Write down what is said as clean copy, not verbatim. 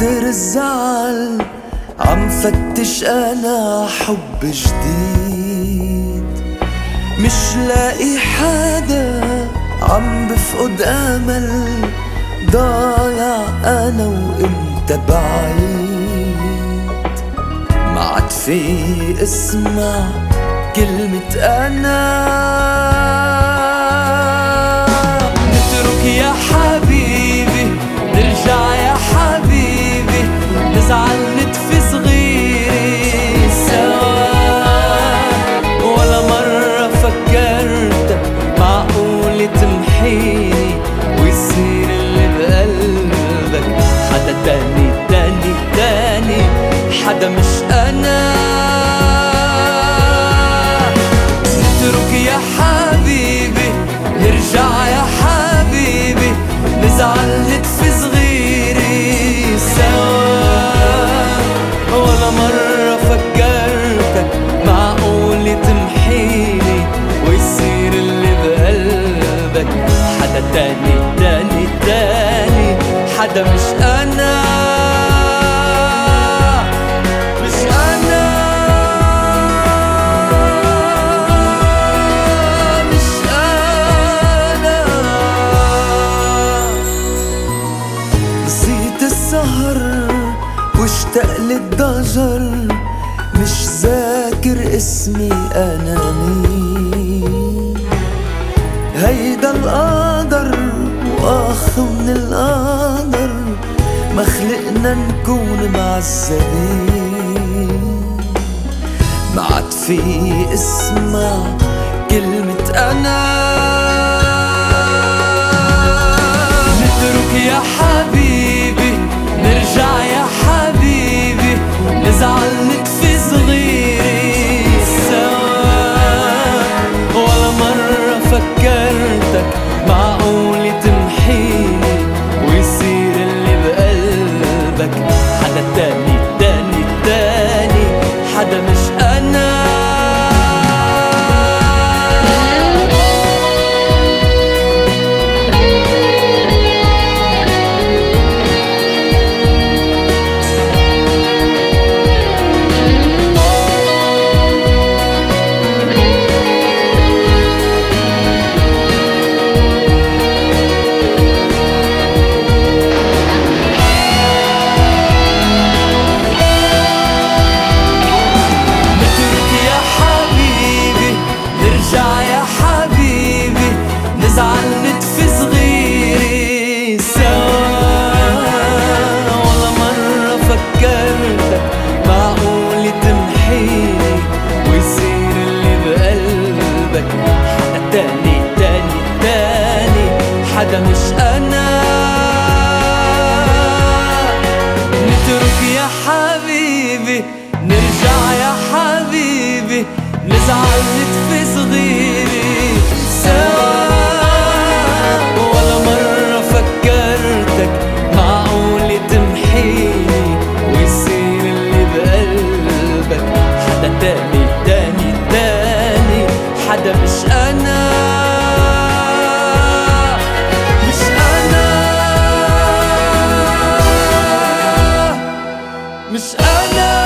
كتر الزعل عم فتش انا حب جديد، مش لاقي حدا، عم بفقد امل، ضايع انا وانت بعيد. ما عاد في اسمع كلمة انا، نترك يا حبيبي، نرجع يا حبيبي، نزعل نطفي صغيري سوا. ولا مرة فكرتك معقول تمحيني ويصير اللي بقلبك حدا تاني تاني تاني، حدا مش أنا. نترك يا حبيبي، نرجع يا حبيبي، نزعل نطفي صغيري سوا. ولا مرة فكرتك معقول تمحيني ويصير اللي بقلبك حدا تاني تاني تاني، حدا مش أنا. واشتاق للضجر، مش ذاكر اسمي انا مين. هيدا القدر واخ من القدر، ما خلقنا نكون معذبين. ما عاد في اسمع كلمة انا، نترك يا حبيبي، نرجع يا حبيبي، نزعل نطفي صغيري سوا. ولا مرة فكرتك معقول تمحيني ويصير اللي بقلبك حدا تاني تاني تاني، حدا مش أنا. نزعل نطفي صغيري سوا. ولا مرة فكرتك معقول تمحيني ويصير اللي بقلبك حدا تاني تاني تاني، حدا مش أنا. نترك يا حبيبي، نرجع يا حبيبي، نزعل نطفي صغيري سوا. تاني تاني تاني، حدا مش أنا. مش أنا، مش أنا.